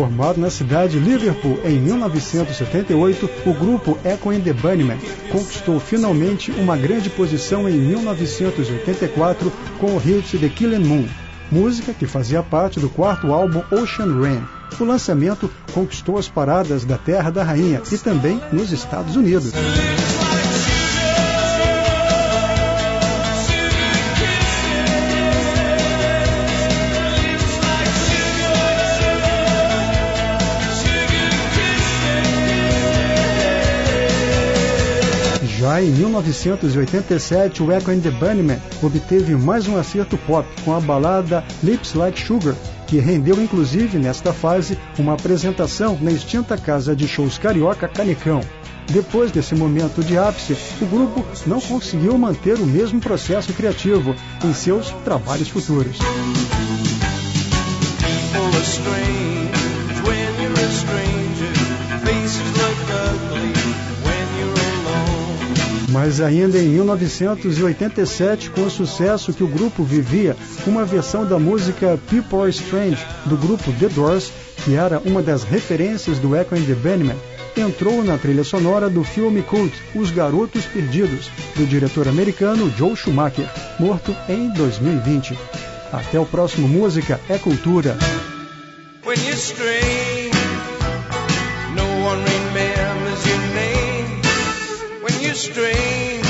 Formado na cidade de Liverpool em 1978, o grupo Echo and the Bunnymen conquistou finalmente uma grande posição em 1984 com o hit The Killing Moon, música que fazia parte do quarto álbum Ocean Rain. O lançamento conquistou as paradas da Terra da Rainha e também nos Estados Unidos. Já em 1987, o Echo and the Bunnymen obteve mais um acerto pop com a balada Lips Like Sugar, que rendeu inclusive nesta fase uma apresentação na extinta casa de shows carioca Canecão. Depois desse momento de ápice, o grupo não conseguiu manter o mesmo processo criativo em seus trabalhos futuros. Mas ainda em 1987, com o sucesso que o grupo vivia, uma versão da música People Are Strange, do grupo The Doors, que era uma das referências do Echo and the Bunnymen, entrou na trilha sonora do filme cult Os Garotos Perdidos, do diretor americano Joe Schumacher, morto em 2020. Até o próximo Música é Cultura. When you're strange, no one remembers your name. When you're strange,